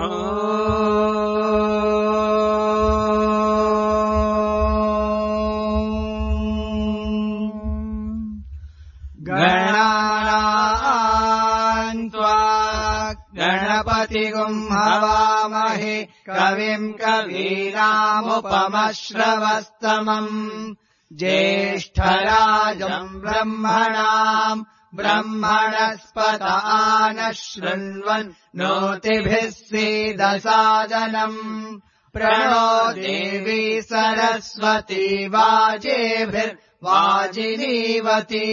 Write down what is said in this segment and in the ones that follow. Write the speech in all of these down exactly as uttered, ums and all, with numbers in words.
गणानाम् त्वा गणपतिगुम् हवामहे कविम् कवीनामुपमश्रवस्तमम् ज्येष्ठराजम् ब्रह्मणाम् ब्रह्मणस्पत नः शृण्वन् नोतिभिः सीदसादनम् प्रणो देवी सरस्वती वाजेभिर्वाजिनीवती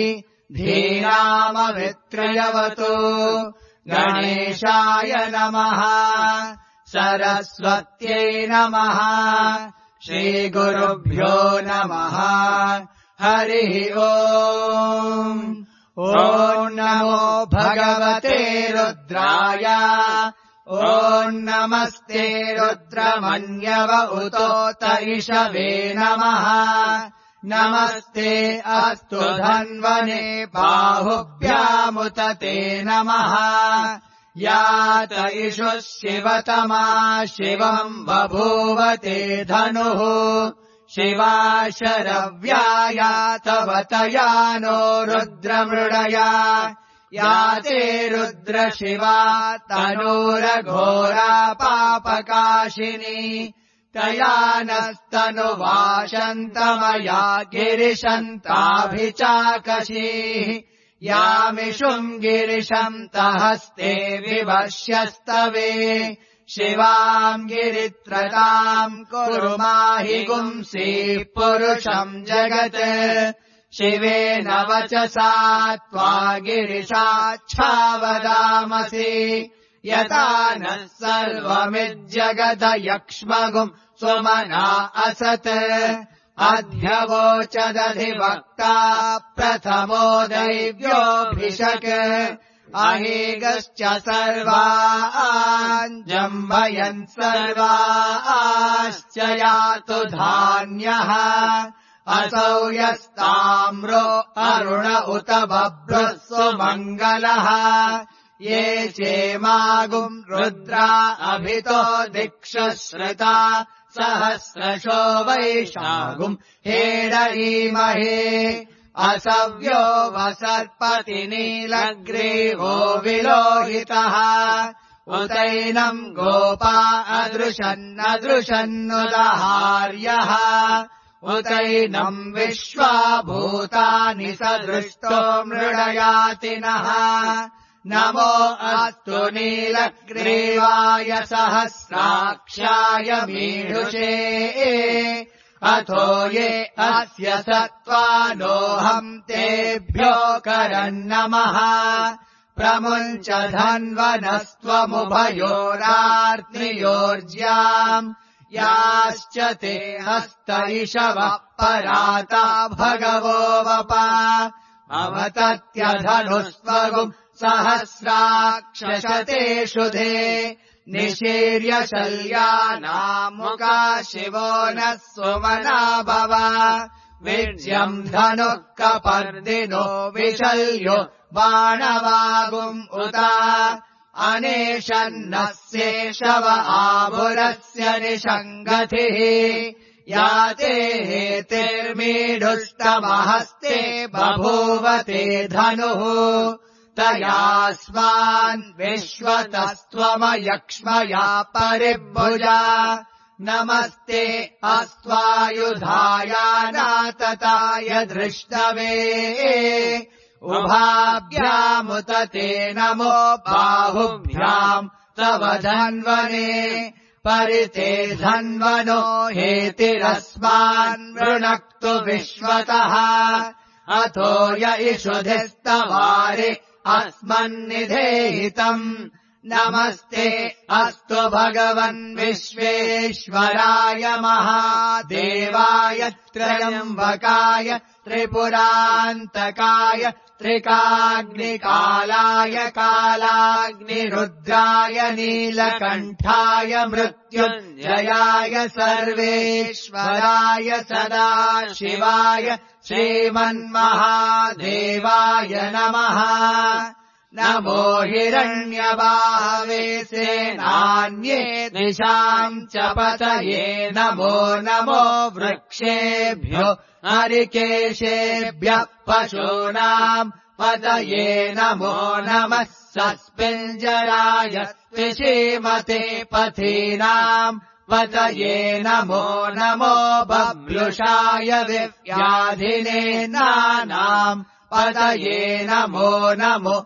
धीरामवित्रयवतु गणेशाय नमः सरस्वत्यै नमः श्रीगुरुभ्यो नमः हरिः ओम् ॐ नमो भगवते रुद्राय ॐ नमस्ते रुद्रमन्यव उतोतरिषवे नमः नमस्ते अस्तु धन्वने बाहुभ्यामुत ते नमः यात इषु शिवतमा शिवम् बभूवते धनुः शिवा शरव्या तव तया नो रुद्रमृडया याते रुद्र शिवा तनूरघोरा पापकाशिनी तया नस्तनुवाशन्तमया गिरिशन्ताभिचाकशीः यामिषुम् गिरिशन्तहस्ते विवश्यस्तवे शिवाम् गिरित्रताम् कुरु माहि गुंसीः पुरुषम् जगत् शिवेन वचसा त्वा गिरिशाच्छावदामसि यथा नः सर्वमिज्जगदयक्ष्मगुम् सुमना असत् अध्यवोचदधिवक्ता प्रथमो दैव्योऽभिषक् अहेगश्च सर्वान् जम्भयन् सर्वाश्च यातु धान्यः असौ यस्ताम्रो अरुण उत बभ्रुः सुमङ्गलः ये चेमागुम् रुद्रा अभितो दिक्षश्रुता सहस्रशो वैशागुम् हेडईमहे असव्यो वसर्पति नीलग्रीवो विलोहितः उतैनम् गोपा अदृशन्नदृशन्नुदहार्यः उतैनम् विश्वा भूतानि सदृष्टो मृडयातिनः नमो अस्तु नीलग्रीवाय सहस्राक्षाय मीढुषे अथो ये अस्य सत्त्वानोऽहम् तेभ्यो करन्नमः प्रमुञ्च धन्वनस्त्वमुभयोरार्त्रियोर्ज्याम् याश्च ते हस्तैषवः पराता भगवो वपा अवतत्यधनुस्त्वगुम् सहस्राक्षशतेषु धे निशीर्य शल्यानामुका शिवो नः सुमना भव विज्यम् धनुः कपर्दिनो विशल्यो बाणवागुम् उता अनेशन्नः शेषव आभुरस्य निषङ्गतिः याते हेतिर्मीढुष्टमहस्ते बभूवते धनुः तयास्मान् विश्वतस्त्वमयक्ष्मया परिभुजा नमस्ते अस्त्वायुधायानातताय धृष्टवे उभाभ्यामुत ते नमो बाहुभ्याम् तव धन्वने परिते धन्वनो हेतिरस्मान् वृणक्तु विश्वतः अथो य इषुधिस्तवारि अस्मन्निधेहितम् नमस्ते अस्तु भगवन् विश्वेश्वराय महादेवाय त्र्यम्बकाय त्रिपुरान्तकाय त्रिकाग्निकालाय कालाग्निरुद्राय नीलकण्ठाय मृत्युञ्जयाय सर्वेश्वराय सदाशिवाय श्रीमन्महादेवाय नमः नमो हिरण्यबाहवे सेनान्ये दिशाम् च पतये नमो नमो वृक्षेभ्यो हरिकेशेभ्यः पशूनाम् पतये नमो नमः सस्पिञ्जराय त्रिशीमते पथीनाम् पतये नमो नमो बभ्रुषाय विव्याधिने नानाम् पतये नमो नमो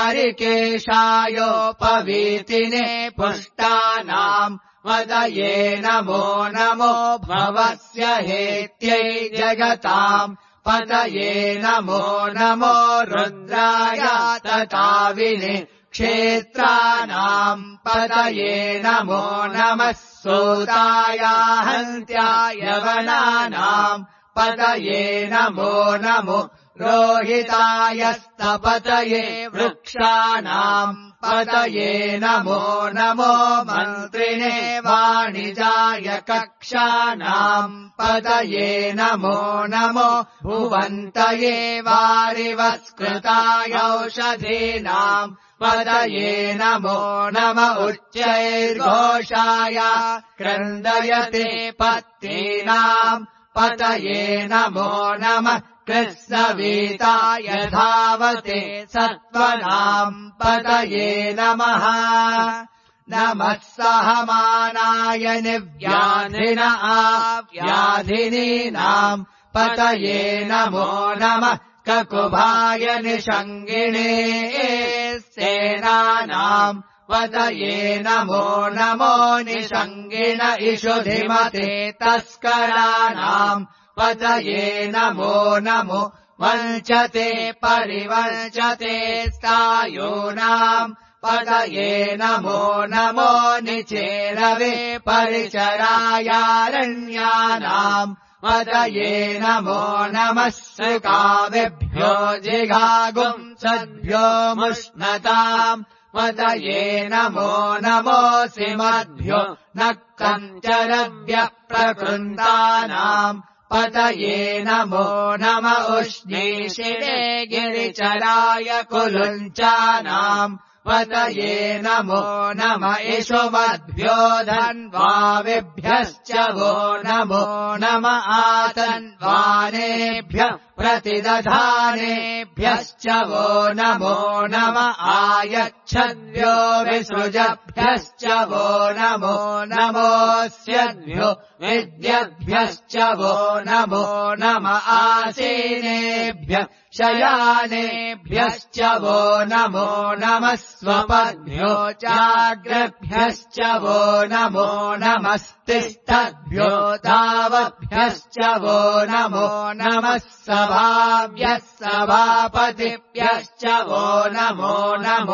हरिकेशायोपवीतिने पुष्टानाम् पतये नमो नमो भवस्य हेत्यै जगताम् पतये नमो नमो रुद्राय तताविने क्षेत्राणाम् पतये नमो नमः सूताय हन्त्याय वनानाम् पतये नमो नमो रोहितायस्तपतये वृक्षाणाम् पतये नमो नमो मन्त्रिणे वाणिजाय कक्षाणाम् पतये नमो नमो भुवन्तये वारिवस्कृताय औषधीनाम् पतये नमो नम उच्चैर्घोषाय क्रन्दयते पत्नीनाम् पतये नमो नमः कृत्स्नवीताय धावते सत्त्वनाम् पतये नमः नमः सहमानाय निव्याधिन आव्याधिनीनाम् पतये नमो नमः ककुभाय निषङ्गिणे सेनानाम् पतये नमो नमो निषङ्गिण इषुधिमते तस्कराणाम् पतये नमो नमो वञ्चते परिवञ्चते स्थायूनाम् पतये नमो नमो निचेरवे परिचरायारण्यानाम् पतये नमो नमः सृकाविभ्यो जिघागुम् सद्भ्यो मुष्णताम् पतये नमो नमोऽसि मद्भ्यो न कञ्चरभ्यः प्रकृन्तानाम् पतये नमो नम उष्णीषिणे गिरिचराय कुलुञ्चानाम् पतये नमो नम इषुमद्भ्यो धन्वाविभ्यश्च वो नमो नम आतन्वानेभ्यः प्रतिदधानेभ्यश्च वो नमो नम आयच्छद्भ्यो विसृजभ्यश्च वो नमो नमोऽस्यद्भ्यो विद्यद्भ्यश्च वो नमो नम आसीनेभ्यः शयानेभ्यश्च वो नमो नमः स्वपद्भ्यो चाग्रभ्यश्च वो नमो नमस्तिष्ठद्भ्यो तावभ्यश्च वो नमो नमः सभाभ्यः सभापतिभ्यश्च वो नमो नमो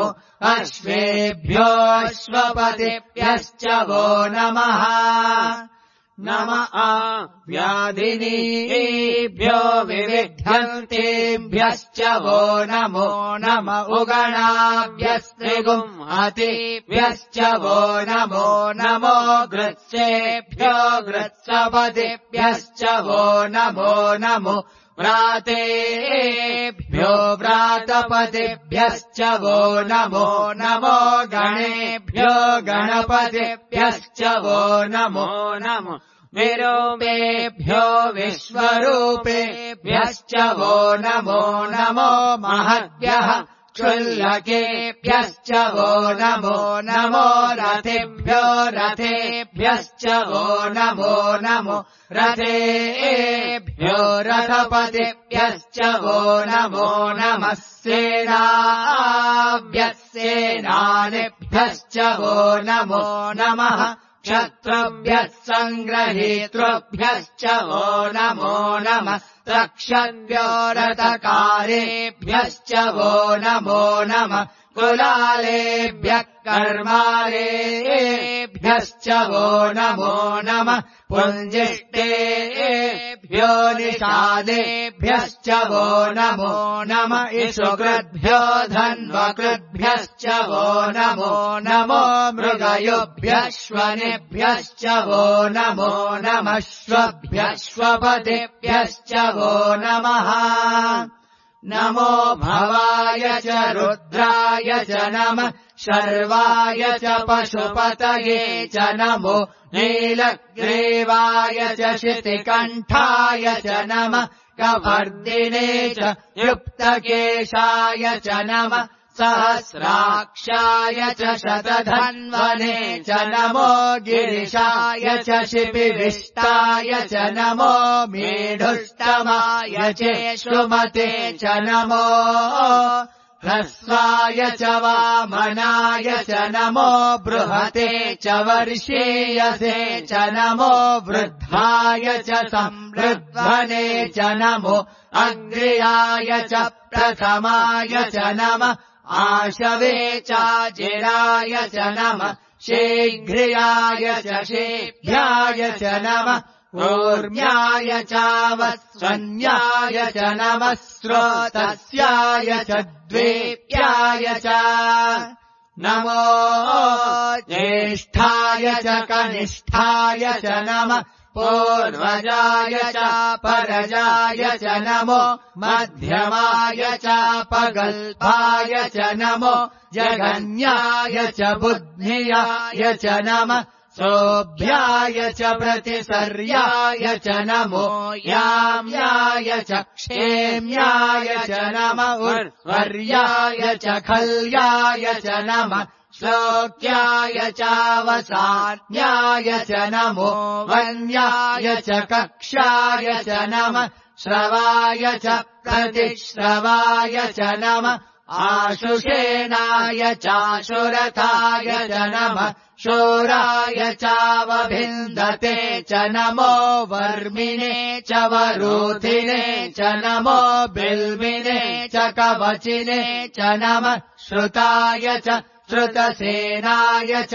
अश्वेभ्योऽश्वपतिभ्यश्च वो नमः नम व्याधिनीभ्यो विविध्यन्तेभ्यश्च वो नमो नम उगणाभ्यस्त्रिगुंहतेभ्यश्च वो नमो नमो गृत्सेभ्यो गृत्सपतिभ्यश्च वो नमो नमो व्रातेभ्यो व्रातपतिभ्यश्च वो नमो नमो गणेभ्यो गणपतिभ्यश्च वो नमो नमो विरूपेभ्यो विश्वरूपेभ्यश्च वो नमो नमो महद्भ्यः क्षुल्लकेभ्यश्च वो नमो नमो रथेभ्यो रथेभ्यश्च वो नमो नमो रथेभ्यो रथपतिभ्यश्च वो नमो नमः सेनाभ्यः सेनानिभ्यश्च वो नमो नमः क्षत्रुभ्यः सङ्ग्रहीतृभ्यश्च वो नमो नमः रक्षद्भ्यो रथकारेभ्यश्च वो नमो नमः कुलालेभ्यः कर्मालेभ्यश्च वो नमो नमः पुञ्जिष्टेभ्यो निषादेभ्यश्च वो नमो नमः इषुकृद्भ्यो धन्वकृद्भ्यश्च वो नमो नमो मृगयोभ्यश्वनेभ्यश्च वो नमो नमः श्वभ्यश्वपतिभ्यश्च वो नमः नमो भवाय च रुद्राय च नमः शर्वाय च पशुपतये च नमो नीलग्रीवाय च शितिकण्ठाय च नमः कवर्दिने च युक्तकेशाय च नमः सहस्राक्षाय च शतधन्वने च नमो गिरिशाय च शिपिविष्टाय च नमो मेढुष्टमाय चेष्टुमते च नमो ह्रस्वाय च वामनाय च नमो बृहते च वर्षीयसे च नमो वृद्धाय च संवृध्वने च नमो अग्र्याय च प्रथमाय च नमः आशवे चाजिराय च नमः शीघ्र्याय च शेभ्याय च नमः ऊर्म्याय चावत्सन्याय च नमः स्रोतस्याय च द्वेप्याय च नमो ज्येष्ठाय च कनिष्ठाय च नमः पूर्वजाय च परजाय च नमो मध्यमाय च पगल्पाय च नमो जगन्याय च बुद्ध्याय च नमः सोऽभ्याय च प्रतिसर्याय च नमो याम्याय च क्षेम्याय च नमः उर्वर्याय च खल्याय च नमः श्लोक्याय चावसान्याय च नमो वन्याय च कक्षाय च नमः श्रवाय च प्रतिश्रवाय च नमः आशुषेणाय चाशुरथाय च नमः शूराय चावभिन्दते च नमो वर्मिणे च वरूथिने च नमो बिल्विने च कवचिने च नमः श्रुताय च श्रुतसेनाय च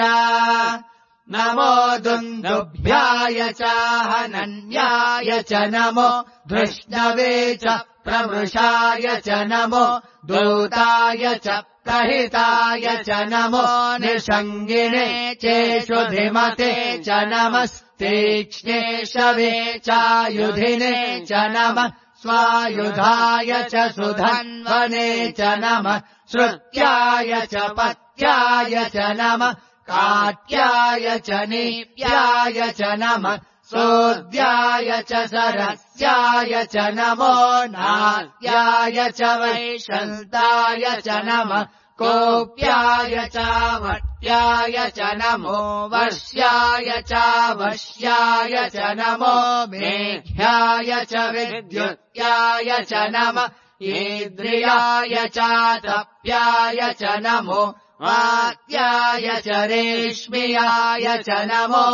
नमो दुन्दुभ्याय च हनन्याय च नमो धृष्णवे च प्रमृषाय च नमो दूताय च प्रहिताय च नमो निषङ्गिने चेषुधिमते च नमस्तीक्ष्णे शवे चायुधिने च नमः स्वायुधाय च सुधन्वने च नमः श्रुत्याय च पत्याय च नमः काट्याय च नीप्याय च नमः सोऽद्याय च सरस्याय च नमो नाद्याय च वैशन्ताय च नमः कोप्याय च वट्याय च नमो वर्ष्याय च वश्याय च नमो मेघ्याय च विद्युत्याय च नमः ईद्रियाय च तप्याय च नमो वात्याय च रेश्मियाय च नमो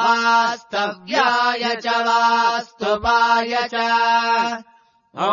वास्तव्याय च वास्तुपाय च ॐ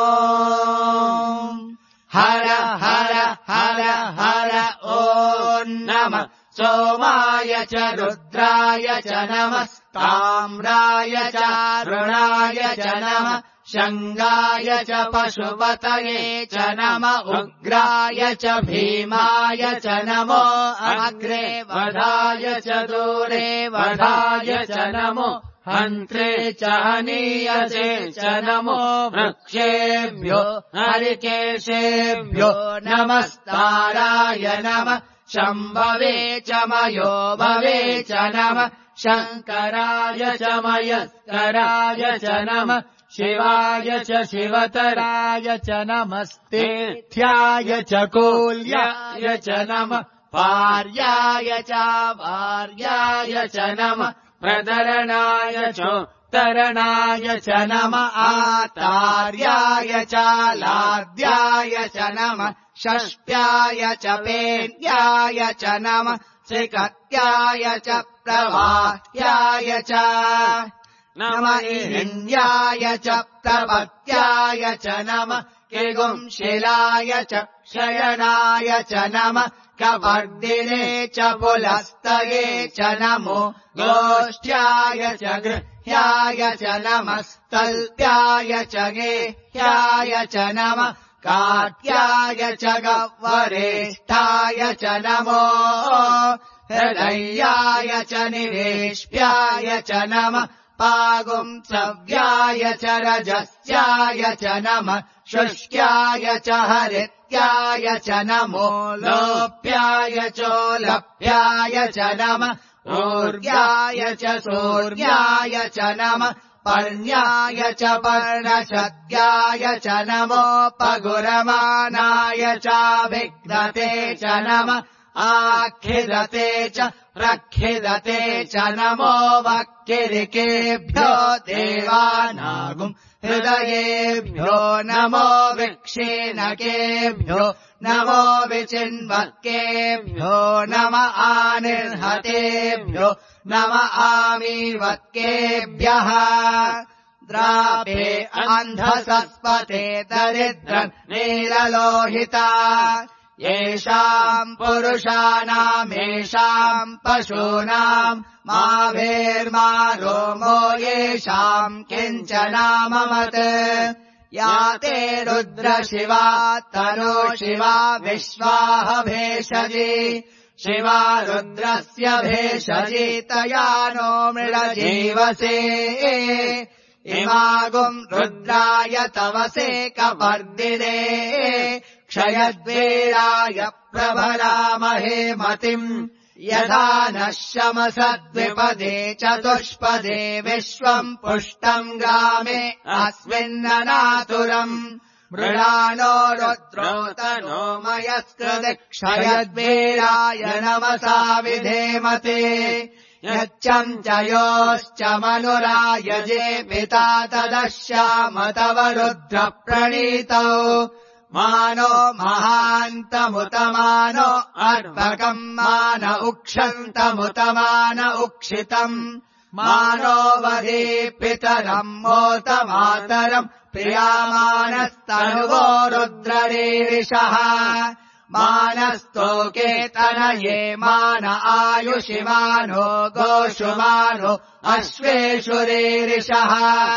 हर हर हर हर ॐ नमः सोमाय च रुद्राय च नमः ताम्राय च ऋणाय च नमः शङ्गाय च पशुपतये च नमः उग्राय च भीमाय च नमो अग्रे वधाय च दूरे वधाय च नमो हन्त्रे च हनीयसे च नमो वृक्षेभ्यो हरिकेशेभ्यो नमस्ताराय नमः शम्भवे च मयो भवे च नमः शङ्कराय च मयस्कराय च नमः शिवाय च शिवतराय च नमस्तेथ्याय च कोल्याय च नमः भार्याय च भार्याय च नमः प्रदरणाय चोत्तरणाय च नमः आतार्याय च लाद्याय च नमः षष्ट्याय च पेन्याय च नमः त्रिकट्याय च प्रवाह्याय च नमः हिरण्याय च प्रपत्याय च नमः किगुंशिलाय च शयनाय च नमः कवर्दिने च पुलस्तये च नमो गोष्ठ्याय च गृह्याय च नमः स्तल्प्याय च गेह्याय च नमः काट्याय च गह्वरेष्ठाय च नमो हृदयाय च निवेश्याय च नमः पागुम् सव्याय च रजस्याय च नमः शुष्क्याय च हरित्याय च नमो लोप्याय चोलप्याय च नमः ऊर्व्याय च सूर्याय च नमः पर्ण्याय च पर्णशद्याय च नमोपगुरमानाय चाभिघ्नते च नमः आखिदते च प्रखिदते च नमो वक्किरिकेभ्यो देवानागुम् हृदयेभ्यो नमो विक्षीणकेभ्यो नमो विचिन्वक्केभ्यो नम आनिर्हतेभ्यो नम आमीवक्केभ्यः द्रापे अन्धसस्पते दरिद्रम् नीललोहिता येषाम् पुरुषाणामेषाम् पशूनाम् मा भेर्मा रोमो येषाम् किञ्चनाममत् या ते रुद्र शिवा तनो शिवा विश्वाह भेषजी शिवा रुद्रस्य भेषजी तया नो मृळजीवसे इमागुम् रुद्राय तवसे कपर्दिने क्षयद्वीराय प्रभरामहे मतिम् यथा नः शमसद्विपदे चतुष्पदे विश्वम् पुष्टम् ग्रामे अस्मिन्ननातुरम् मृळानो रुद्रोतनो मयस्कृति क्षयद्वीराय नमसा विधेमते यच्चम् च योश्च मनुरायजे पिता तदश्याम तव रुद्र प्रणीतौ मानो महान्तमुतमानो अर्भकम् मान उक्षन्तमुतमान उक्षितम् मानो वदे पितरम् मोत मातरम् प्रियामानस्तनुवो रुद्ररीरिषः मानस्तोके तनये मान आयुषि मानो गोषु मानो अश्वेषु रीरिषः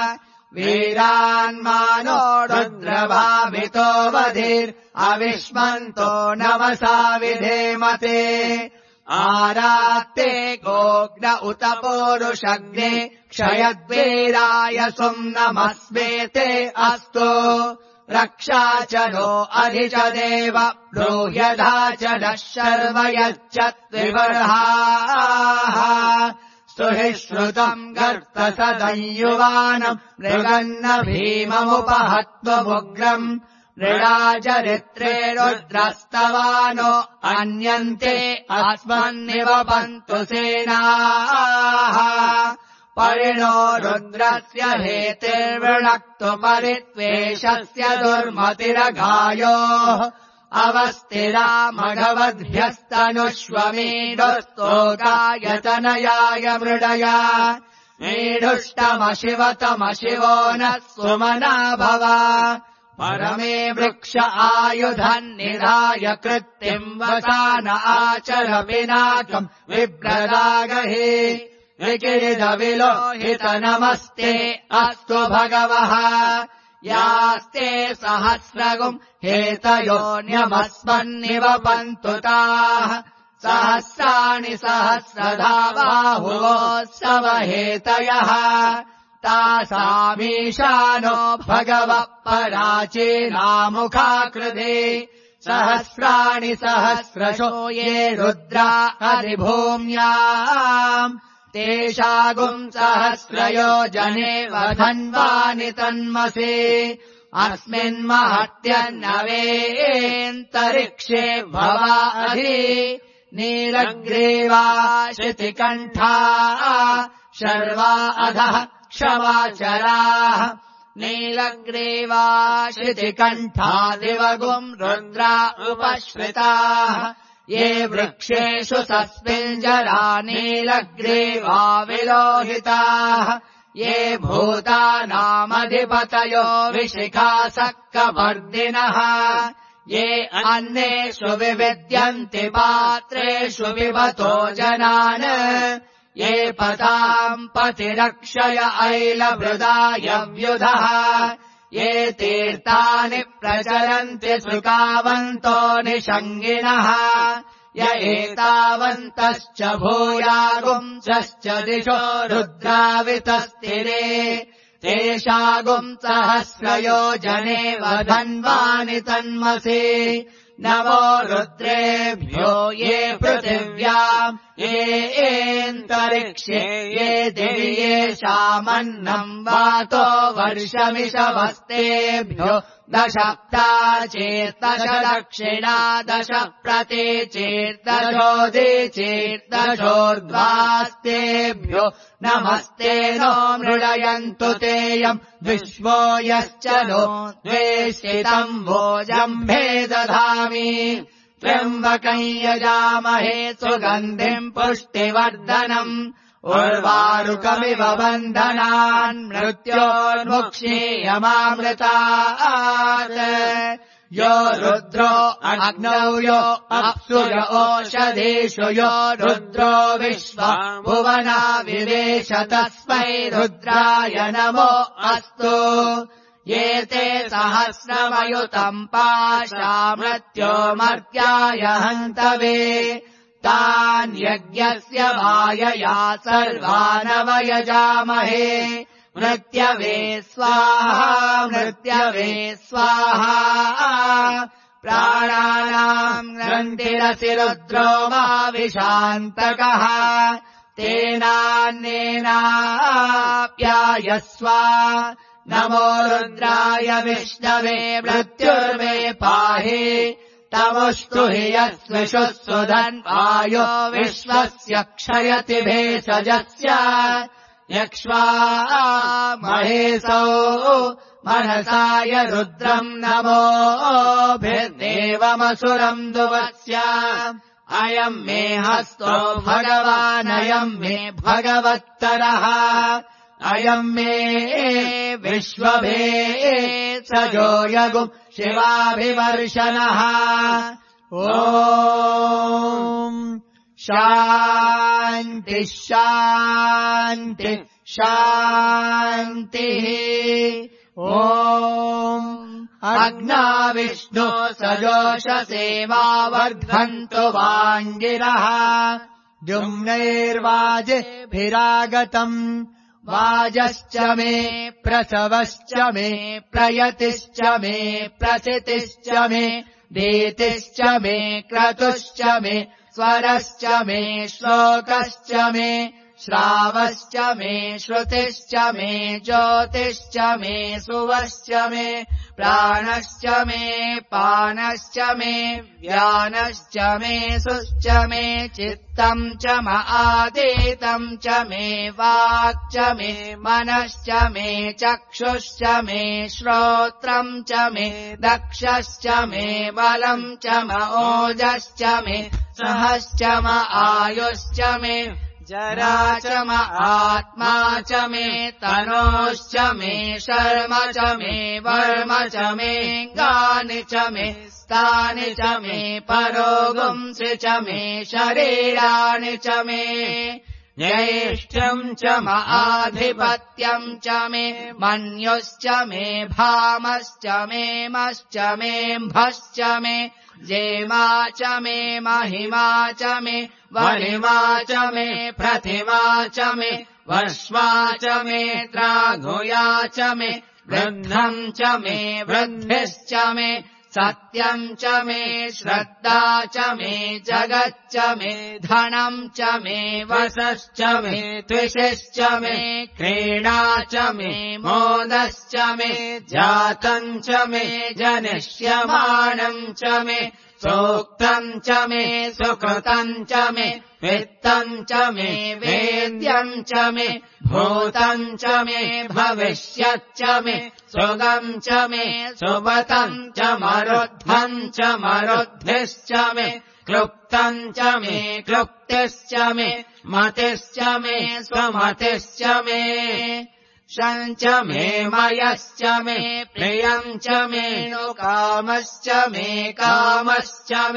वीरान्मानो रुद्रभावितो वधिर् अविष्मन्तो नमसा विधेमते आरात्ते गोग्न उत पूरुषग्ने क्षयद्वीराय सुम् नमस्मेते अस्तु रक्षा च नो अधि च देव ब्रूह्यधा च नः शर्व यच्च त्रिवर्हाः स्तुहि श्रुतम् गर्तसदंयुवानम् मृगन्न भीममुपहत्वमुग्रम् मृडाचरित्रे रुद्रस्तवानो अन्यन्ते अस्मन्निवपन्तु सेनाः परिणो रुद्रस्य हेतिर्वृणक्तु परित्वेषस्य दुर्मतिरघायोः अवस्थिरा मघवद्भ्यस्तनुष्वमीडुस्तोकायतनयाय मृडया मीढुष्टमशिवतमशिवो नः सुमना भव परमे वृक्ष आयुधम् निधाय कृत्तिम् वसान आचर पिनाकम् विप्रदागहि विकिरिदविलोहित नमस्ते अस्तु भगवः यास्ते सहस्रगुम् हेतयोऽन्यमस्मन्निवपन्तु ताः सहस्राणि सहस्रधा बाहुवोत्सवहेतयः तासामीशानो भगवः पराचीनामुखाकृते सहस्राणि सहस्रशो ये रुद्रा हरिभूम्याम् तेषागुम् सहस्रयोजने वधन्वानि तन्मसे अस्मिन्महत्यन्नवेन्तरिक्षे भवाधि नीलग्रीवा शितिकण्ठा शर्वा अधः क्षमाचराः नीलग्रीवा शितिकण्ठा दिवगुम् रुद्रा उपश्रिताः ये वृक्षेषु सस्मिञ्जरा नीलग्रीवा विलोहिताः ये भूतानामधिपतयो विशिखासक्कवर्दिनः ये अन्नेषु विविद्यन्ति पात्रेषु पिबतो जनान् ये पताम् पतिरक्षय ऐलभृदाय व्युधः ये तीर्थानि प्रचरन्ति सुकावन्तो निषङ्गिणः य एतावन्तश्च भूयागुंसश्च दिशो रुद्रावितस्तिरे तेषागुम् सहस्रयोजने वधन्वानि तन्मसि नमो रुद्रेभ्यो ये पृथिव्याम् ये एन्तरिक्षे ये दिवि येषामन्नम् वातो वर्षमिषवस्तेभ्यो दशप्ता चेर्दश दक्षिणा दश प्रतीचेर्दशोदि चेर्दशोर्ध्वास्तेभ्यो नमस्ते नो मृडयन्तु तेयम् विश्वो यश्च नो द्वेषितम् भोजम्भे दधामि त्र्यम्बकम् यजामहे सुगन्धिम् पुष्टिवर्धनम् उर्वारुकमिव बन्धनान् मृत्योर्मुक्षीयमामृतात् यो रुद्रो अग्नौ यो अप्सु यो ओषधीषु यो रुद्रो विश्वा भुवना विवेश तस्मै रुद्राय नमो अस्तु ये ते सहस्रमयुतम् पाशा मृत्योमर्त्याय हन्तवे तान् यज्ञस्य मायया सर्वानवयजामहे मृत्यवे स्वाहा मृत्यवे स्वाहा प्राणानाम् ग्रन्थिरसि रुद्रो मा विशान्तकः तेनान्येनाप्यायस्व नमो रुद्राय विष्णवे मृत्युर्मे पाहि तमुष्टु हि यस्विषु सुधन्वायो विश्वस्य क्षयति भेषजस्य यक्ष्वा महेशौ मनसाय रुद्रम् नमोभिर्देवमसुरम् दुवस्य अयम् मे हस्तो भगवानयम् मे भगवत्तरः अयम् मे विश्वभे सजो यगुम् शिवाभिवर्षणः ॐ शान्ति शान्ति शान्तिः ॐ अग्ना विष्णो सजोषसे वा वर्धन्तु वाङ्गिरः द्युम्नैर्वाजिभिरागतम् वाजश्च मे प्रसवश्च मे प्रयतिश्च मे प्रसितिश्च मे दीतिश्च मे क्रतुश्च मे स्वरश्च मे श्लोकश्च मे श्रावश्च मे श्रुतिश्च मे ज्योतिश्च मे सुवश्च मे प्राणश्च मे पानश्च मे व्यानश्च मे सुश्च मे चित्तम् च म आदितम् च मे वाक् च मे मनश्च मे चक्षुश्च मे श्रोत्रम् च मे दक्षश्च मे बलम् च म ओजश्च मे सहश्च म आयुश्च मे जरा च म आत्मा च मे तनोश्च मे शर्म च मे वर्म च मे गानि च मे स्थानि च मे परोगुंसि च मे शरीराणि च मे ज्येष्ठम् च म आधिपत्यम् च मे मन्युश्च मे भामश्च मे मश्च मे म्भश्च मे जेमा च मे महिमा च मे वरिमा च मे प्रतिमा च मे वर्ष्मा च मे त्राघुया च मे वृद्धम् च मे वृद्धिश्च मे सत्यम् च मे श्रद्धा च मे जगच्च मे धनम् च मे वसश्च मे त्विषश्च मे क्रीडा च मे मोदश्च मे जातम् च मे जनिष्यमाणम् च मे सूक्तम् च मे सुकृतम् च मे वित्तम् च मे वेद्यम् च मे भूतम् च मे भविष्यच्च मे सुगम् च मे सुमतम् च मरुद्धम् च मरुद्धिश्च मे क्लुप्तम् च मे क्लुप्तिश्च मे मतिश्च मे स्वमतिश्च मे शम् च मे मयश्च मे प्रियम् च मे नु कामश्च मे कामश्च मे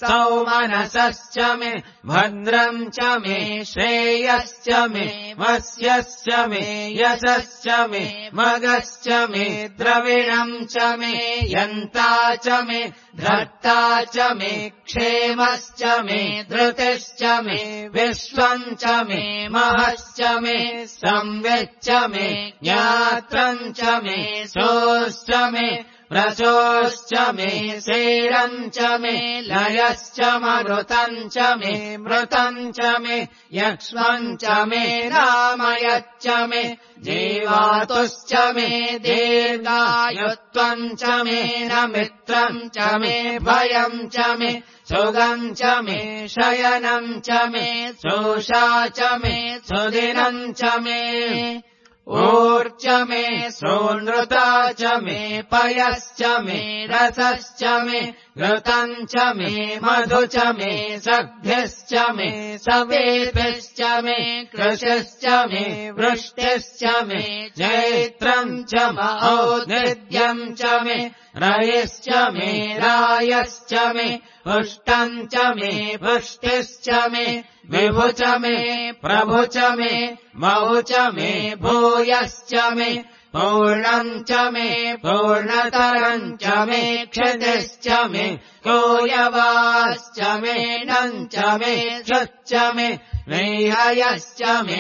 सौमनसश्च मे भद्रम् च मे श्रेयश्च मे वस्यश्च मे यशश्च मे मगश्च मे द्रविणम् च मे यन्ता च मे धर्ता च मे क्षेमश्च मे धृतिश्च मे विश्वम् च मे महश्च मे संविच्च मे ज्ञात्रम् च मे सोश्च मे प्रचोश्च मे शेरम् च मे लयश्च मरुतम् च मे मृतम् च मे यक्ष्मम् च मे रामयच्च मे जीवातुश्च मे दीर्घायुत्वम् च मे नमित्रम् च मे भयम् च मे सुगम् च मे शयनम् च मे शोषा च मे सुदिनम् च मे ऊर्च मे सोनृता च मे पयश्च मे रसश्च मे घृतम् च मे मधु च मे सद्भिश्च मे सवेभिश्च मे कृशिश्च मे वृष्टिश्च मे जैत्रम् च मौद्यम् च मे रयिश्च मे रायश्च मे पुष्टम् च मे पुष्टिश्च मे विभु च मे प्रभु च मे महु च मे भूयश्च मे पूर्णम् च मे पूर्णतरम् च मे क्षितिश्च मे कोयवाश्च मे नम् च मे क्षुच्च मे मेहयश्च मे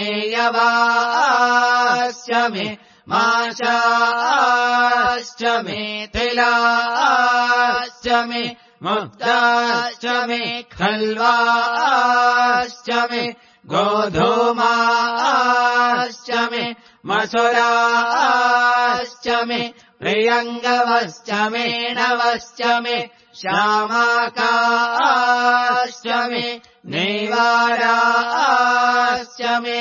यवाश्च मे माशाश्च मे तिलाश्च मे मुक्ताश्च मे खल्वाश्च मे गोधूमाश्च मे मसुराश्च मे प्रियङ्गवश्च मे नवश्च मे श्यामाकाश्च मे नैवाराश्च मे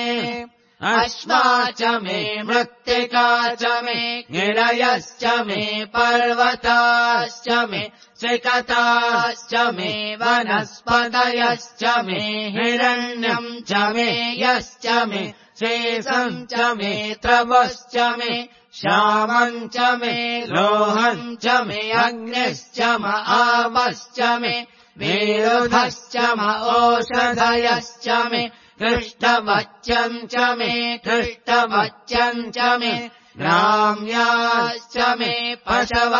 अश्वा च मे मृत्तिका च मे गिरयश्च मे पर्वताश्च मे सिकताश्च मे वनस्पतयश्च मे हिरण्यम् च मे यश्च मे शेषम् च मे त्रवश्च मे श्यामम् च मे लोहम् च मे अग्निश्च म आपश्च मे वेरुधश्च म ओषधयश्च मे कृष्टवच्चम् च मे कृष्टवच्चम् च मे ग्राम्याश्च मे पशव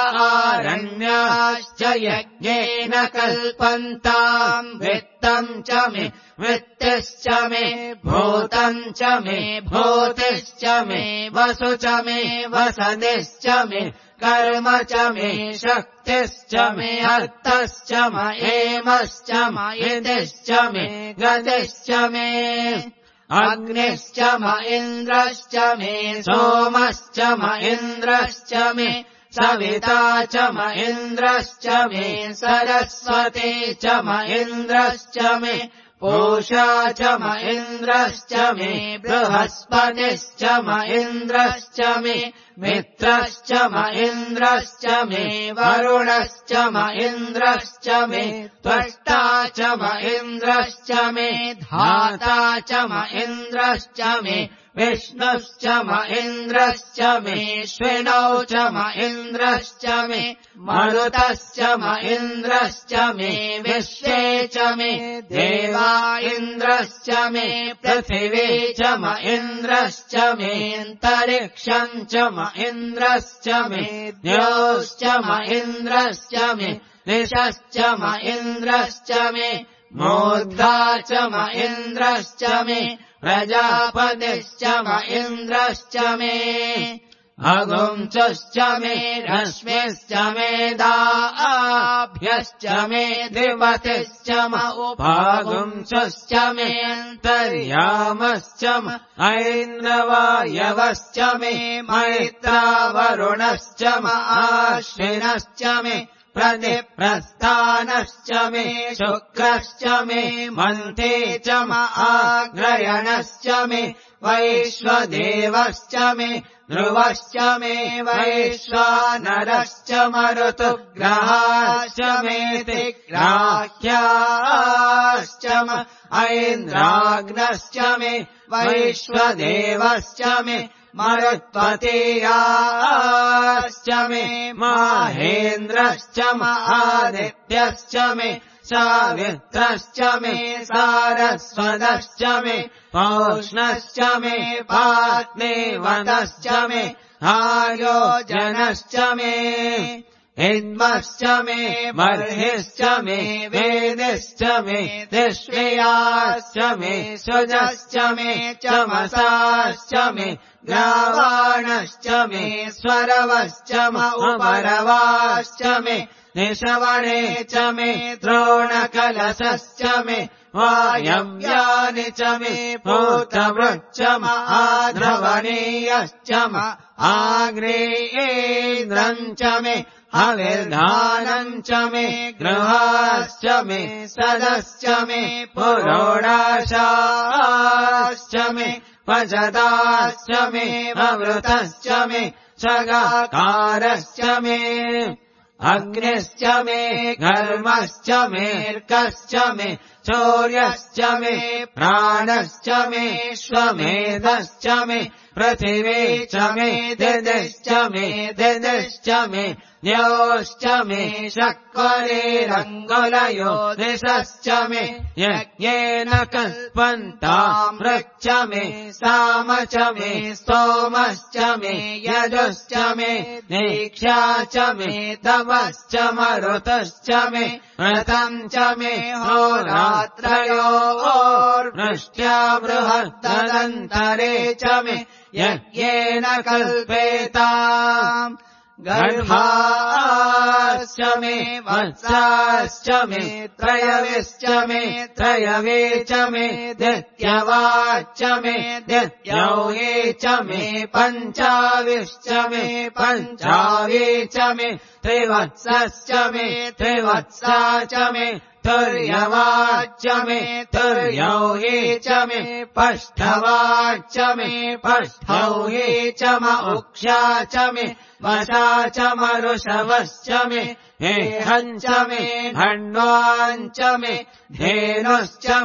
आरण्याश्च यज्ञेन कल्पन्ताम् वित्तम् च मे वित्तिश्च मे भूतम् च मे भूतिश्च मे वसु च मे वसतिश्च मे कर्म च मे शक्तिश्च मे अर्थश्च म हेमश्च म इतिश्च मे गतिश्च मे अग्निश्च म इन्द्रश्च मे सोमश्च म इन्द्रश्च मे सविता च म इन्द्रश्च मे सरस्वती च म इन्द्रश्च मे पूषा च म इन्द्रश्च मे बृहस्पतिश्च म इन्द्रश्च मे मित्रश्च म इन्द्रश्च मे वरुणश्च म इन्द्रश्च मे त्वष्टा च म इन्द्रश्च मे धाता च म इन्द्रश्च मे विष्णुश्च म इन्द्रश्च मे श्विनौ च म इन्द्रश्च मे मरुतश्च म इन्द्रश्च मे विश्वे च मे देवा इन्द्रश्च मे पृथिवी च म इन्द्रश्च मे अन्तरिक्षम् च म इन्द्रश्च मे द्योश्च म इन्द्रश्च मे दिशश्च म इन्द्रश्च मे मूर्धा च म इन्द्रश्च मे प्रजापतिश्च म इन्द्रश्च मे अगुंसश्च मे रश्मिश्च मे दाभ्यश्च मे दिवतिश्च म उपागुंसश्च मे अन्तर्यामश्च म ऐन्द्रवायवश्च मे मैत्रावरुणश्च म आश्विनश्च मे प्रतिप्रस्थानश्च मे शुक्रश्च मे मन्थे च म आग्रयणश्च मे वैश्वदेवश्च मे ध्रुवश्च मे वैश्वानरश्च मरुतुग्रहाश्च मेति ग्राह्याश्च म ऐन्द्राग्नश्च मे वैश्वदेवश्च मे मरुत्वतीयाश्च मे माहेन्द्रश्च म आदित्यश्च मे सावित्रश्च मे सारस्वतश्च मे पौष्णश्च मे पात्नीवतश्च मे आयोजनश्च मे हिन्मश्च मे बर्हिश्च मे वेदिश्च मे दिश्वियाश्च मे सुजश्च मे चमसाश्च मे ग्रावाणश्च मे स्वरवश्च म उपरवाश्च मे निशवने च मे द्रोणकलशश्च मे वायव्यानि च मे पूतवृच्च म आध्रवणीयश्च म आग्नेयेन्द्रम् च मे हविर्धानम् च मे गृहाश्च मे सदश्च मे पुरोडाशाश्च मे पचदाश्च मे अवृतश्च मे सगाकारश्च मे अग्निश्च मे घर्मश्च मेऽर्कश्च मे चौर्यश्च मे प्राणश्च मे श्वमेधश्च मे पृथिवी च मे दिदिश्च मे दिदिश्च मे न्योश्च मे शक्वरेरङ्गुलयो दिशश्च मे यज्ञेन कल्पन्ताम् मृच्च मे साम च मे स्तोमश्च मे यजुश्च मे दीक्षा च मे तपश्च मरुतश्च मे व्रतम् च मे होरात्रयोर्वृष्ट्या बृहद्दन्तरे च मे यज्ञेन कल्पेताम् गर्भाश्च मे वत्साश्च मे त्रयविश्च मे त्रयवे च मे दित्यवाच्च मे दित्यौये च मे पञ्चाविश्च मे पञ्चावे च मे त्रिवत्सश्च मे त्रिवत्सा च मे तुर्यवाच्च मे तुर्यौये च मे पष्ठवाच्च मे पष्ठौये च म उक्षा च मे वशा च मरुषवश्च मे हेहञ्च मे हण्वाञ्च मे धेनुश्च म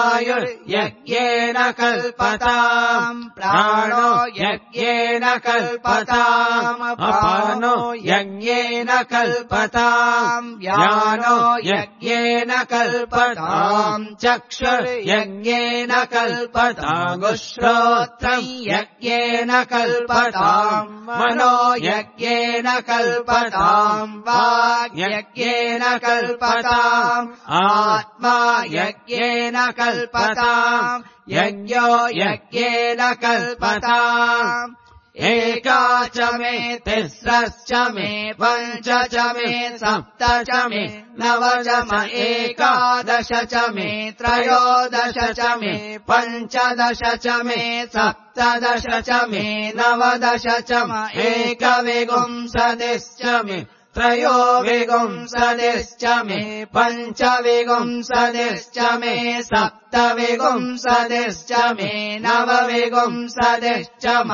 आयुर्यज्ञेन कल्पताम् प्राणो यज्ञेन कल्पताम् अपानो यज्ञेन कल्पताम् व्यानो यज्ञेन कल्पताम् चक्षुर्यज्ञेन कल्पताम् श्रोत्रम् यज्ञेन कल्पताम् मनो यज्ञेन कल्पताम् वाग्यज्ञेन कल्पताम् आत्मा यज्ञेन कल्पताम् यज्ञो यज्ञेन कल्पताम् एका च मे तिस्रश्च मे पञ्च च मे सप्त च मे नव च म एकादश च मे त्रयोदश च मे पञ्चदश च मे सप्तदश च मे नवदश च म एकविंशतिश्च मे त्रयोविंशतिश्च मे पञ्चविंशतिश्च मे सप्तविंशतिश्च मे नवविंशतिश्च म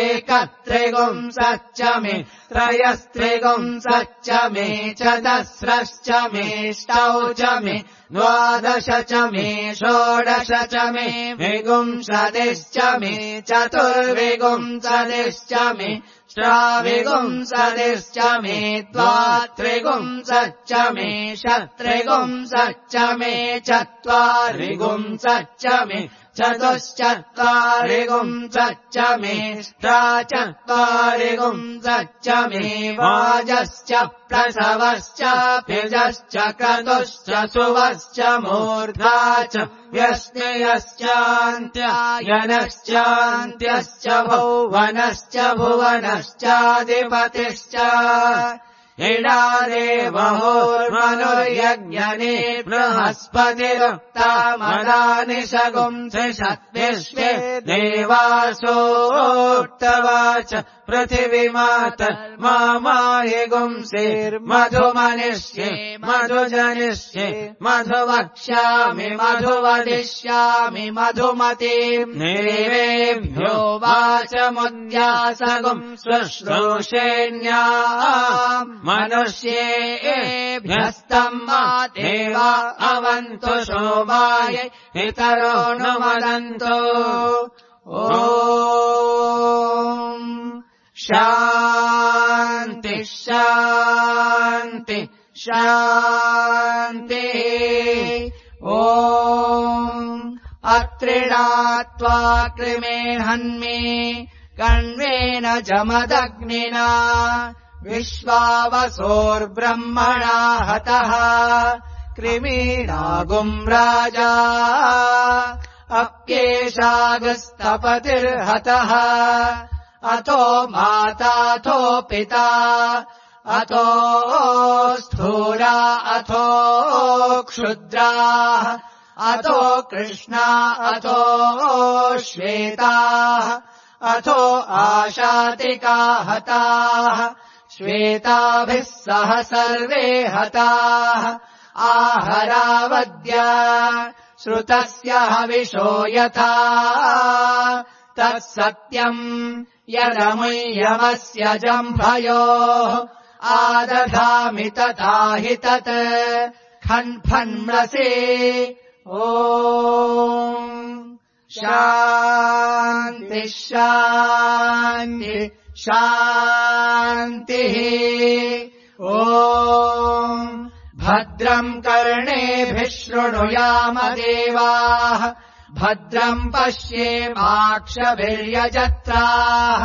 एकत्रिंशच्च मे त्रयस्त्रिंशच्च मे चतस्रश्च मे ष्टौ च मे द्वादश च मे षोडश च मे विंशतिश्च मे चतुर्विंशतिश्च मे षट्विंशतिश्च मे द्वात्रिंशच्च मे षट्त्रिंशच्च मे चत्वारिंशच्च मे चतुश्चत्वारिंशच्च मे अष्टाचत्वारिंशच्च मे वाजश्च प्रसवश्च पिजश्च क्रतुश्च सुवश्च मूर्धा च व्यश्नयश्चान्त्यायनश्चान्त्यश्च भुवनश्च भुवनश्चाधिपतिश्च इडादेव होर्मनुर्यज्ञने बृहस्पतिरुक्तामदानि शगुंसि देवासोक्तवाच पृथिवीमात मामाहि गुंसिर्मधुमनिष्ये मधुजनिष्ये मधुवक्ष्यामि मधुवदिष्यामि मधुमतीम् देवेभ्यो वाचमुद्यासगुं शुश्रूषेण्या मनुष्येभ्यस्तम् देवा अवन्तु शोभाय पितरो नुमदन्तु ॐ शान्ति शान्ति शान्तिः। ॐ अत्रिणात्वा कृमेहन्मे कण्वेन जमदग्निना विश्वावसोर्ब्रह्मणा हतः कृमीणागुम् राजा अप्येषागस्तपतिर्हतः अतो माताथो पिता अतो स्थूला अतो क्षुद्राः अतो कृष्णा अतो श्वेताः अतो आशातिका हताः श्वेताभिः सह सर्वे हताः आहरावद्या श्रुतस्य हविषो यथा तत्सत्यम् यदमुह्यमस्य जम्भयोः आदधामि तथा हि तत् खन्फन्मसि। ॐ शान्तिः शान्तिः शान्तिः। ॐ भद्रम् कर्णेभिः शृणुयाम देवाः भद्रम् पश्येमाक्षभिर्यजत्राः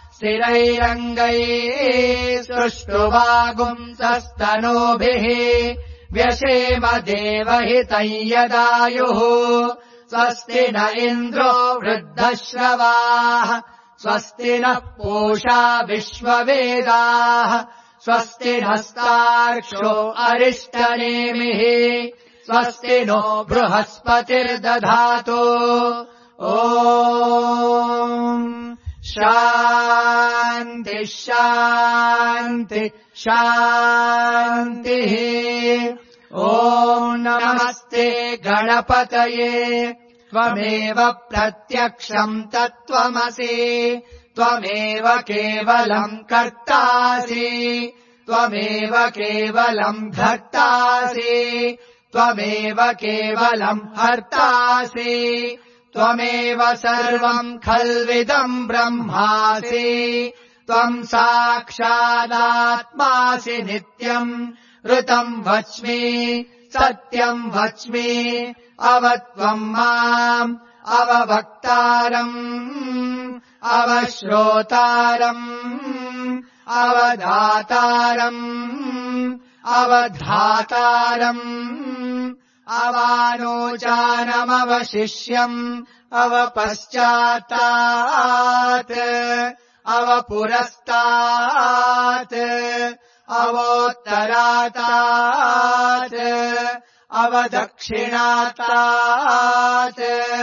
स्थिरैरङ्गैः सुष्ठुवागुंसस्तनूभिः व्यशेम देवहितं यदायुः स्वस्ति न इन्द्रो वृद्धश्रवाः स्वस्ति नः पूषा विश्ववेदाः स्वस्ति नस्तार्क्ष्यो अरिष्टनेमिः स्वस्ति नो बृहस्पतिर्दधातु। ॐ शान्तिः शान्तिः शान्तिः। ॐ नमस्ते गणपतये त्वमेव प्रत्यक्षम् तत्त्वमसि त्वमेव केवलम् कर्तासि त्वमेव केवलम् भर्तासि त्वमेव केवलम् हर्तासि त्वमेव सर्वम् खल्विदम् ब्रह्मासि त्वम् साक्षादात्मासि नित्यम् ऋतम् वच्मि सत्यम् वच्मि अवत्वम् माम् अववक्तारम् अवश्रोतारम् अवधातारम् अवधातारम् अवानोचानमवशिष्यम् अवपश्चात्तात् अवपुरस्तात् अवोत्तरातात् अवदक्षिणातात्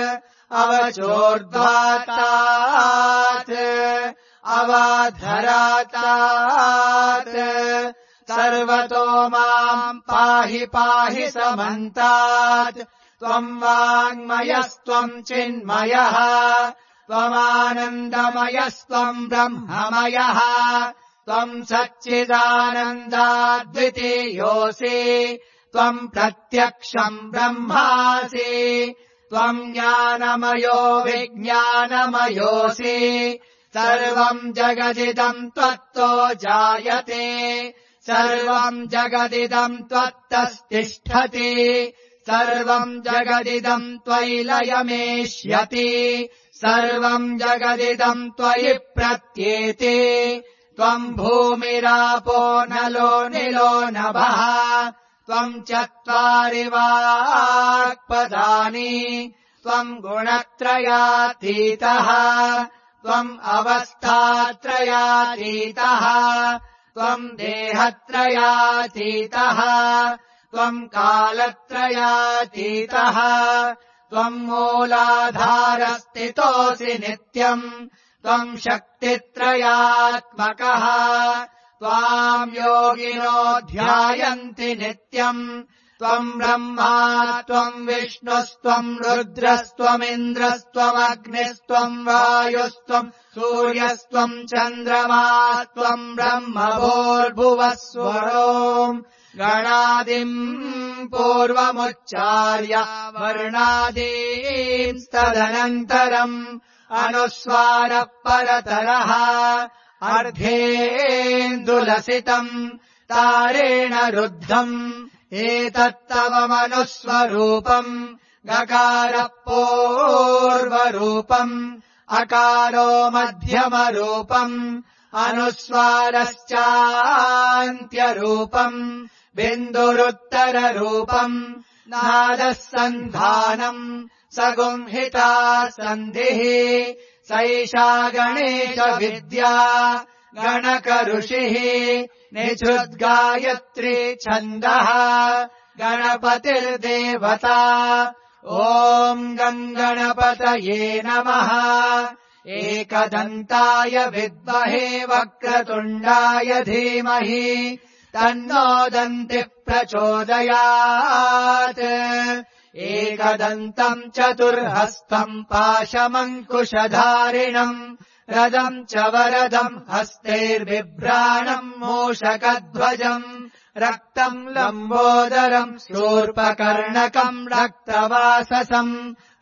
अवचोर्ध्वातात् अवाधरातात् सर्वतो माम् पाहि पाहि समन्तात् त्वम् वाङ्मयस्त्वम् चिन्मयः त्वमानन्दमयस्त्वम् ब्रह्ममयः त्वम् सच्चिदानन्दाद्वितीयोऽसि त्वम् प्रत्यक्षम् ब्रह्मासि त्वम् ज्ञानमयो विज्ञानमयोऽसि सर्वम् जगदिदम् त्वत्तो जायते सर्वम् जगदिदम् त्वत्तस्तिष्ठति सर्वम् जगदिदम् त्वयि लयमेष्यति सर्वम् जगदिदम् त्वयि प्रत्येति त्वम् भूमिरापो नलो निलो नभः त्वम् चत्वारि वाक्पदानि त्वम् गुणत्रयातीतः त्वम् अवस्थात्रयातीतः त्वम् देहत्रयातीतः त्वम् कालत्रयातीतः त्वम् मूलाधारस्थितोऽसि नित्यम् त्वम् शक्तित्रयात्मकः त्वाम् योगिनो ध्यायन्ति नित्यम् त्वम् ब्रह्मा त्वम् विष्णुस्त्वम् रुद्रस्त्वमिन्द्रस्त्वमग्निस्त्वम् वायुस्त्वम् सूर्यस्त्वम् चन्द्रमास्त्वम् ब्रह्म भूर्भुवः स्वरोम् गणादिम् पूर्वमुच्चार्य वर्णादींस्तदनन्तरम् अनुस्वारः परतरः अर्धेन्दुलसितम् तारेण रुद्धम् एतत्तव मनुस्वरूपम् गकारः पूर्वरूपम् अकारो मध्यमरूपम् अनुस्वारश्चान्त्यरूपम् बिन्दुरुत्तररूपम् नादः सन्धानम् सगुंहिता सन्धिः सैषा गणेश विद्या गणकऋषिः निछृद्गायत्री छन्दः गणपतिर्देवता ॐ गङ्गणपतये नमः एकदन्ताय विद्महे वक्रतुण्डाय धीमहि तन्नो दन्तिः प्रचोदयात् एकदन्तम् चतुर्हस्तम् पाशमङ्कुशधारिणम् रदम् च वरदम् हस्तैर्बिभ्राणम् मूषकध्वजम् रक्तम् लम्बोदरम् शूर्पकर्णकम् रक्तवाससम्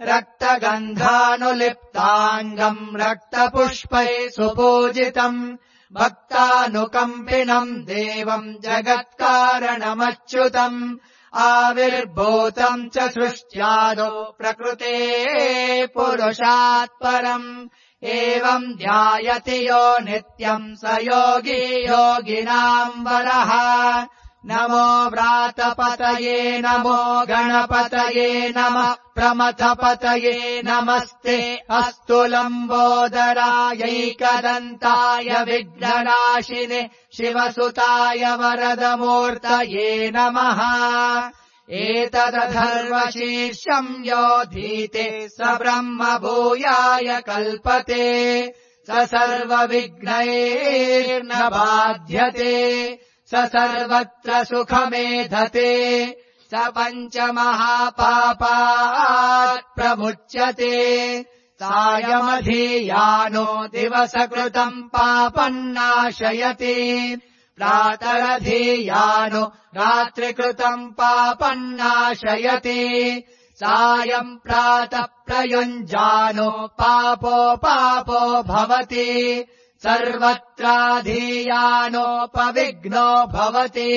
रक्तगन्धानुलिप्ताङ्गम् रक्तपुष्पैः सुपूजितम् भक्तानुकम्पिनम् देवम् जगत्कारणमच्युतम् आविर्भूतम् च सृष्ट्यादौ प्रकृते पुरुषात् परम् एवम् ध्यायति यो नित्यम् स योगी योगिनाम् वरः नमो व्रातपतये नमो गणपतये नमः प्रमथपतये नमस्ते अस्तु लम्बोदरायैकदन्ताय विघ्ननाशिने शिवसुताय वरदमूर्तये नमः एतदधर्वशीर्षम् योधीते स ब्रह्म भूयाय कल्पते स सर्वविघ्नैर्न बाध्यते स सर्वत्र सुखमेधते स पञ्चमहापापात् प्रमुच्यते सायमधीयानो दिवसकृतम् पापम् नाशयति प्रातरधीयानो रात्रिकृतम् पापम् नाशयति सायम् प्रातः प्रयुञ्जानो पापो पापो भवति सर्वत्राधीयानोपविघ्नो भवति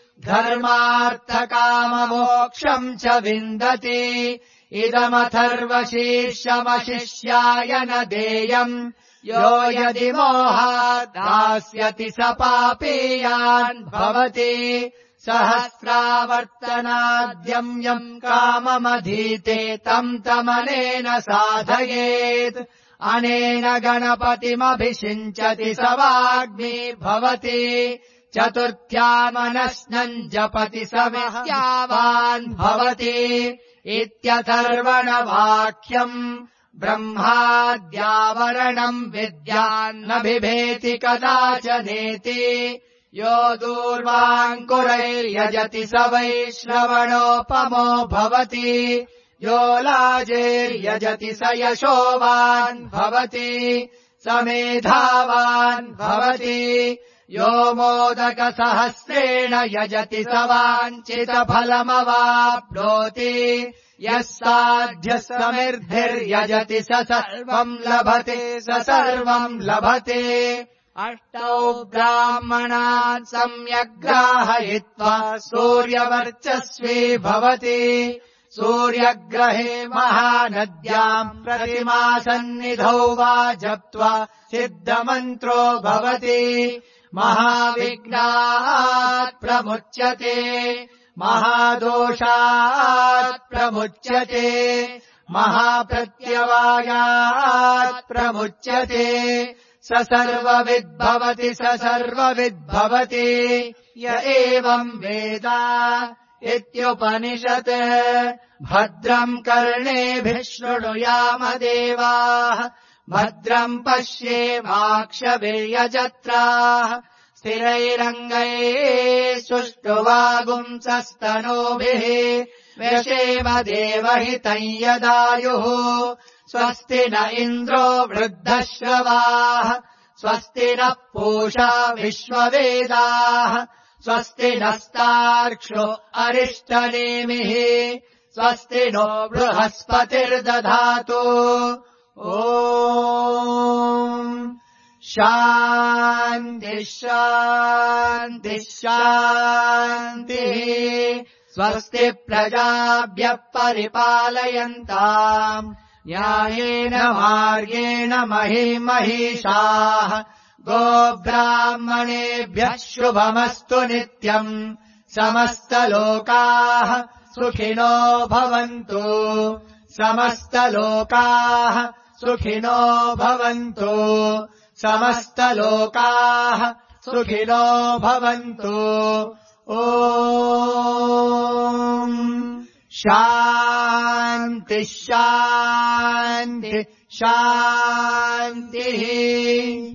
धर्मार्थकाममोक्षम् च विन्दति इदमथर्वशीर्षमशिष्याय न देयम् यो यदि मोहात् दास्यति स पापीयान् भवति सहस्रावर्तनाद्यम् यम् काममधीते तम् तमनेन साधयेत् अनेन गणपतिमभिषिञ्चति स वाग्मी भवति चतुर्थ्यामनश्नम् जपति स विद्यावान् भवति इत्यथर्वणवाक्यम् ब्रह्माद्यावरणम् विद्यान्न बिभेति कदाचनेति यो दूर्वाङ्कुरैर्यजति स वै श्रवणोपमो भवति यो लाजेर्यजति स यशोवान् भवति स मेधावान् भवति यो मोदकसहस्रेण यजति स वाञ्छितफलमवाप्नोति यः साध्यः समिर्धिर्यजति स सर्वम् लभते स सर्वम् लभते अष्टौ ब्राह्मणान् सम्यग्राहयित्वा सूर्यवर्चस्वी भवति सूर्यग्रहे महानद्याम् प्रतिमासन्निधौ वा जप्त्वा सिद्धमन्त्रो भवति महाविघ्नात् प्रमुच्यते महादोषात् प्रमुच्यते महाप्रत्यवायात् प्रमुच्यते स सर्वविद्भवति स सर्वविद्भवति य एवम् वेद इत्युपनिषत् भद्रम् कर्णेभिः शृणुयाम देवाः भद्रम् पश्येमाक्षभिर्यजत्राः स्थिरैरङ्गैः सुष्ठुवागुंसस्तनूभिः व्यशेम देवहितम् यदायुः स्वस्ति न इन्द्रो वृद्धश्रवाः स्वस्ति नः पूषा विश्ववेदाः स्वस्ति नस्तार्क्ष्यो अरिष्टनेमिः स्वस्ति नो बृहस्पतिर्दधातु ॐ शान्तिः शान्तिः शान्तिः स्वस्ति प्रजाभ्यः परिपालयन्ताम् न्यायेन मार्गेण महिमहीषाः गोब्राह्मणेभ्यः शुभमस्तु नित्यम् समस्तलोकाः सुखिनो भवन्तु समस्तलोकाः सुखिनो भवन्तु समस्तलोकाः सुखिनो भवन्तु ॐ शान्तिः शान्तिः शान्तिः